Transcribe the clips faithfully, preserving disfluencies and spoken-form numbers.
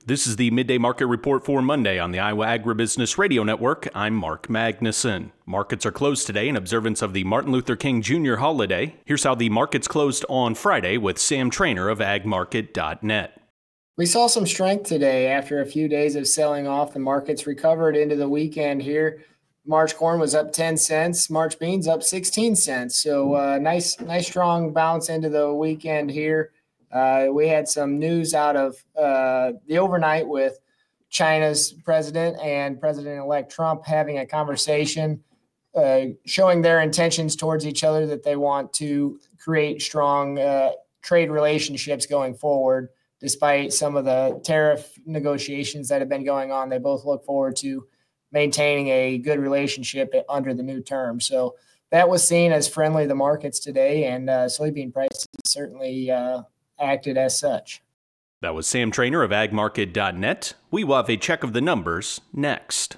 This is the Midday Market Report for Monday on the Iowa Agribusiness Radio Network. I'm Mark Magnuson. Markets are closed today in observance of the Martin Luther King Junior holiday. Here's how the markets closed on Friday with Sam Trainer of ag market dot net. We saw some strength today after a few days of selling off. The markets recovered into the weekend here. March corn was up ten cents. March beans up sixteen cents. So uh, nice, nice strong bounce into the weekend here. Uh, we had some news out of uh, the overnight with China's president and President-elect Trump having a conversation, uh, showing their intentions towards each other, that they want to create strong uh, trade relationships going forward. Despite some of the tariff negotiations that have been going on, they both look forward to maintaining a good relationship under the new term. So that was seen as friendly to the markets today, and uh, soybean prices certainly uh, acted as such. That was Sam Trainer of ag market dot net. We will have a check of the numbers next.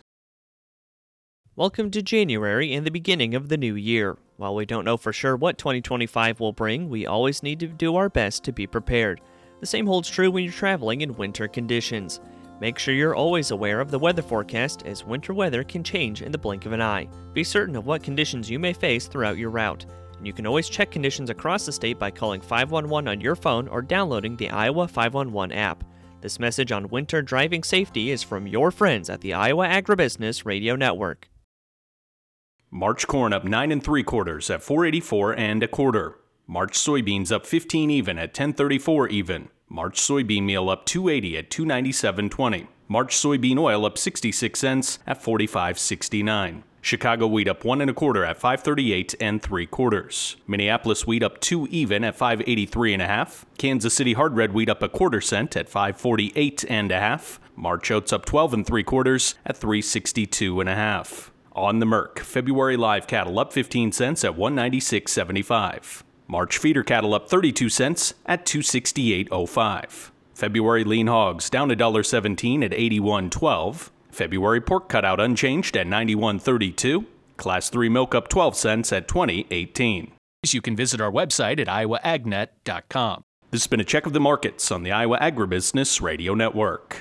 Welcome to January and the beginning of the new year. While we don't know for sure what twenty twenty-five will bring, we always need to do our best to be prepared. The same holds true when you're traveling in winter conditions. Make sure you're always aware of the weather forecast, as winter weather can change in the blink of an eye. Be certain of what conditions you may face throughout your route. And you can always check conditions across the state by calling five one one on your phone or downloading the Iowa five one one app. This message on winter driving safety is from your friends at the Iowa Agribusiness Radio Network. March corn up nine and three quarters at four eighty-four and a quarter. March soybeans up fifteen even at ten thirty-four even. March soybean meal up two eighty at two ninety-seven twenty. March soybean oil up sixty-six cents at forty-five sixty-nine. Chicago wheat up one and a quarter at five thirty-eight and three quarters. Minneapolis wheat up two even at five eighty-three and a half. Kansas City hard red wheat up a quarter cent at five forty-eight and a half. March oats up twelve and three quarters at three sixty-two and a half. On the Merc, February live cattle up fifteen cents at one ninety-six seventy-five. March feeder cattle up thirty-two cents at two sixty-eight oh five. February lean hogs down one dollar seventeen at eighty-one twelve. February pork cutout unchanged at ninety-one thirty-two. Class three milk up twelve cents at twenty eighteen. You can visit our website at iowa ag net dot com. This has been a check of the markets on the Iowa Agribusiness Radio Network.